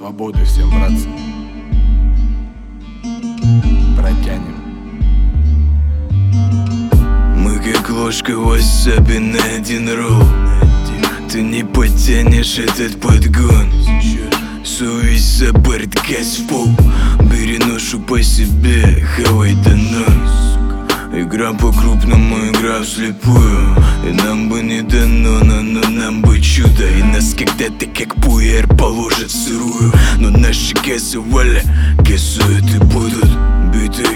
Свободы всем, братцы. Протянем. Мы как ложка васаби на один ролл. Ты не потянешь этот подгон. Совесть за борт, газ в пол. Бери ношу по себе, хавай до нос. Игра по-крупному, игра вслепую. И нам бы не дано, но нам бы чудо. И нас когда-то как пуэр положат сырую. Но наши кассы, валя, кассуют и будут биты.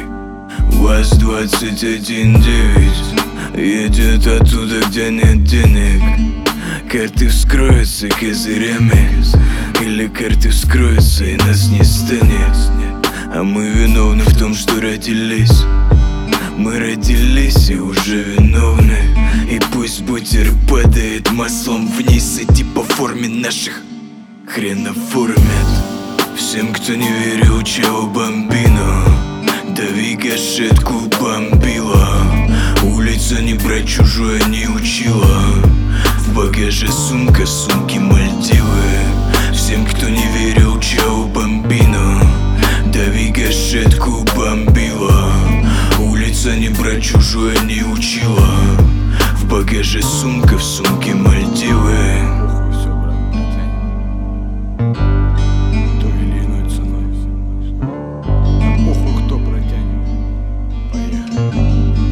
ВАЗ-21-9 едет оттуда, где нет денег. Карты вскроются козырями, или карты вскроются и нас не станет. А мы виновны в том, что родились. Мы родились и уже виновны. И пусть бутер падает маслом вниз, эти по форме наших хрена формят. Всем, кто не верил, чао бомбино, дави гашетку бомбила. Улица не брать чужое не учила. В багаже сумка, в сумке Мальдивы. Всем, кто не верил, чао бомбино, дави гашетку бомбила. Улица не брать чужое не учила. В багаже сумка, в сумке Мальдивы. Похуй, все, брат, протянем. Той или иной ценой. Да похуй, кто протянет. Поехали.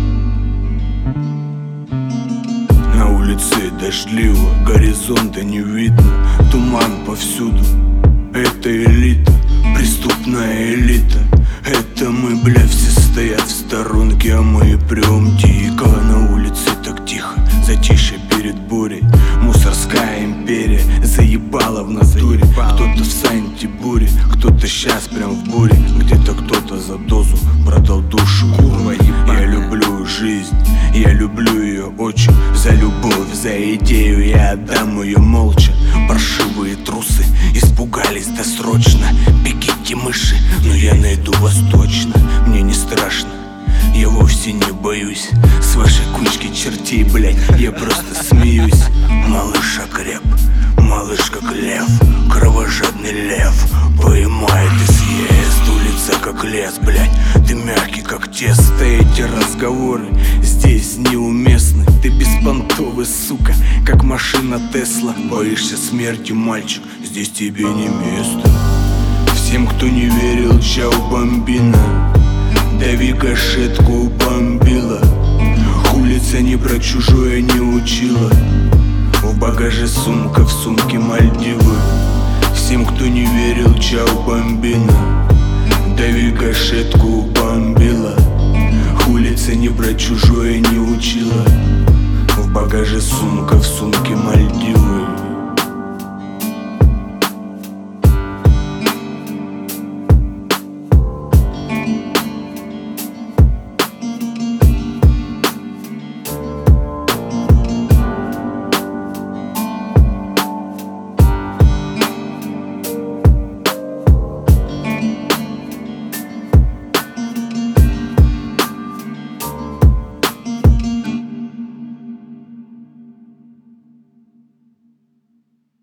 На улице дождливо, горизонта не видно. Туман повсюду. Это элита, преступная элита. Это мы, бля, все стоят в сторонке, а мы прям дико. На улице так тихо, затишье перед бурей. Мусорская империя заебала в натуре. Кто-то в Санти-Буре, кто-то щас прям в буре. Где-то кто-то за дозу продал душу. Я люблю жизнь, я люблю ее очень. За любовь, за идею я отдам ее молча. Паршивые трусы испугались досрочно. Бегите, мыши, но я найду вас точно. Мне не страшно, я вовсе не боюсь. С вашей кучки чертей, блять, я просто смеюсь. Малыш окреп, малыш как лев, кровожадный лев, поймает и съест. Улица как лес, блять, ты мягкий как тесто. Эти разговоры здесь неуместны. Ты беспонтовый, сука, как машина Тесла. Боишься смерти, мальчик, здесь тебе не место. Всем, кто не верил, чао бомбина, дави гашетку бомбила. Улица не брать чужое не учила. В багаже сумка, в сумке Мальдивы. Всем, кто не верил, чао бомбина, дави гашетку бомбила. Улица не брать чужое не учила. В багаже сумка, в сумке Мальдивы.